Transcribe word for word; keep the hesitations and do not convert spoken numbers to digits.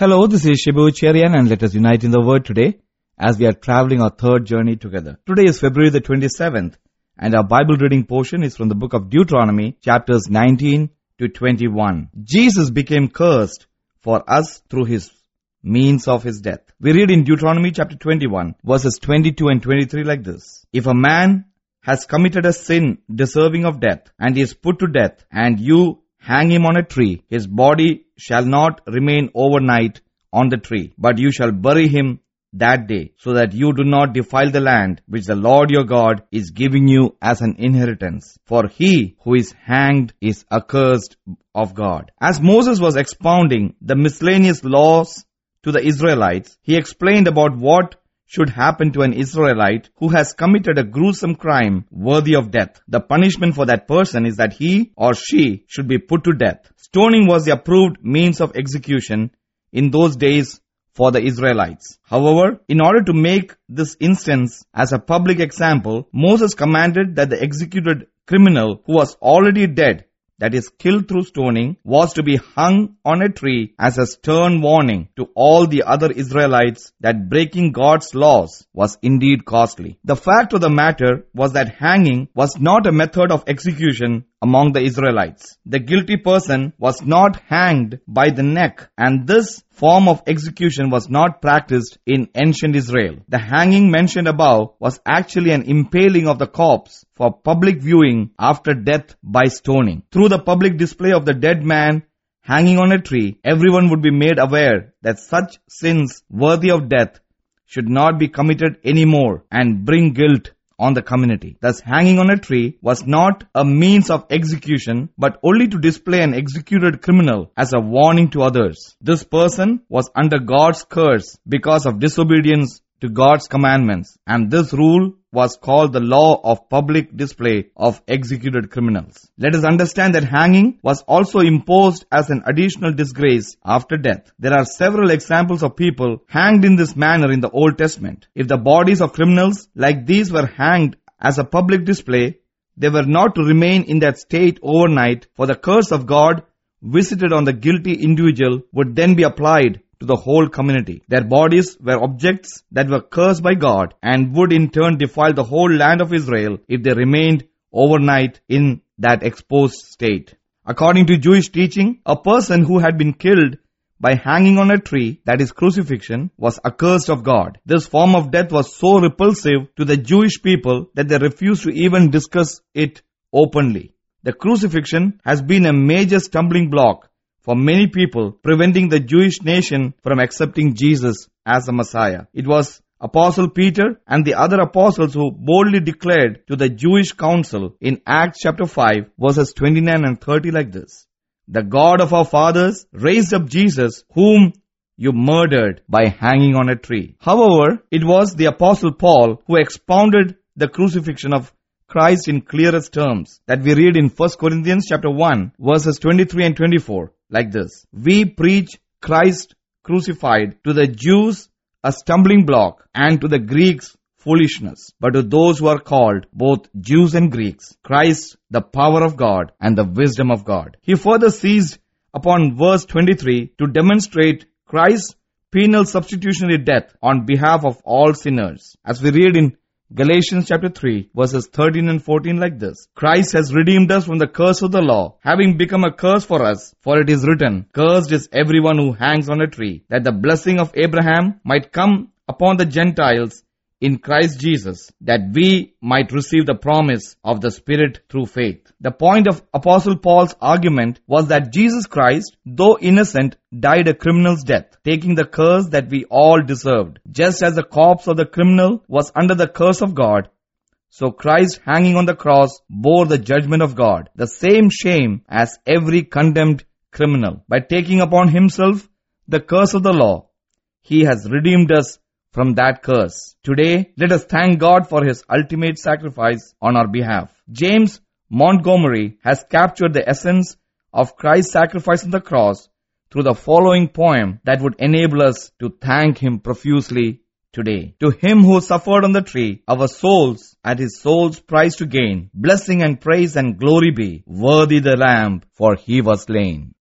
Hello, this is Shibu Cherian and let us unite in the Word today as we are traveling our third journey together. Today is February the twenty-seventh and our Bible reading portion is from the book of Deuteronomy chapters nineteen to twenty-one. Jesus became cursed for us through his means of his death. We read in Deuteronomy chapter twenty-one verses twenty-two and twenty-three like this. If a man has committed a sin deserving of death and he is put to death and you hang him on a tree, his body shall not remain overnight on the tree, but you shall bury him that day, so that you do not defile the land which the Lord your God is giving you as an inheritance. For he who is hanged is accursed of God. As Moses was expounding the miscellaneous laws to the Israelites, he explained about what should happen to an Israelite who has committed a gruesome crime worthy of death. The punishment for that person is that he or she should be put to death. Stoning was the approved means of execution in those days for the Israelites. However, in order to make this instance as a public example, Moses commanded that the executed criminal who was already dead, that is killed through stoning, was to be hung on a tree as a stern warning to all the other Israelites that breaking God's laws was indeed costly. The fact of the matter was that hanging was not a method of execution among the Israelites. The guilty person was not hanged by the neck, and this form of execution was not practiced in ancient Israel. The hanging mentioned above was actually an impaling of the corpse for public viewing after death by stoning. Through the public display of the dead man hanging on a tree, everyone would be made aware that such sins worthy of death should not be committed anymore and bring guilt on the community. Thus, hanging on a tree was not a means of execution, but only to display an executed criminal as a warning to others. This person was under God's curse because of disobedience to God's commandments, and this rule was called the law of public display of executed criminals. Let us understand that hanging was also imposed as an additional disgrace after death. There are several examples of people hanged in this manner in the Old Testament. If the bodies of criminals like these were hanged as a public display, they were not to remain in that state overnight, for the curse of God visited on the guilty individual would then be applied to the whole community. Their bodies were objects that were cursed by God and would in turn defile the whole land of Israel if they remained overnight in that exposed state. According to Jewish teaching, a person who had been killed by hanging on a tree, that is crucifixion, was accursed of God. This form of death was so repulsive to the Jewish people that they refused to even discuss it openly. The crucifixion has been a major stumbling block for many people, preventing the Jewish nation from accepting Jesus as the Messiah. It was Apostle Peter and the other apostles who boldly declared to the Jewish council in Acts chapter five verses twenty-nine and thirty like this. The God of our fathers raised up Jesus, whom you murdered by hanging on a tree. However, it was the Apostle Paul who expounded the crucifixion of Christ in clearest terms that we read in First Corinthians chapter one verses twenty-three and twenty-four like this. We preach Christ crucified, to the Jews a stumbling block and to the Greeks foolishness, but to those who are called, both Jews and Greeks, Christ the power of God and the wisdom of God. He further seized upon verse twenty-three to demonstrate Christ's penal substitutionary death on behalf of all sinners. As we read in Galatians chapter three verses thirteen and fourteen like this. Christ has redeemed us from the curse of the law, having become a curse for us. For it is written, cursed is everyone who hangs on a tree, that the blessing of Abraham might come upon the Gentiles in Christ Jesus, that we might receive the promise of the Spirit through faith. The point of Apostle Paul's argument was that Jesus Christ, though innocent, died a criminal's death, taking the curse that we all deserved. Just as the corpse of the criminal was under the curse of God, so Christ hanging on the cross bore the judgment of God, the same shame as every condemned criminal. By taking upon himself the curse of the law, he has redeemed us from that curse. Today, let us thank God for his ultimate sacrifice on our behalf. James Montgomery has captured the essence of Christ's sacrifice on the cross through the following poem that would enable us to thank him profusely today. To him who suffered on the tree, our souls at his soul's price to gain, blessing and praise and glory be, worthy the Lamb, for he was slain.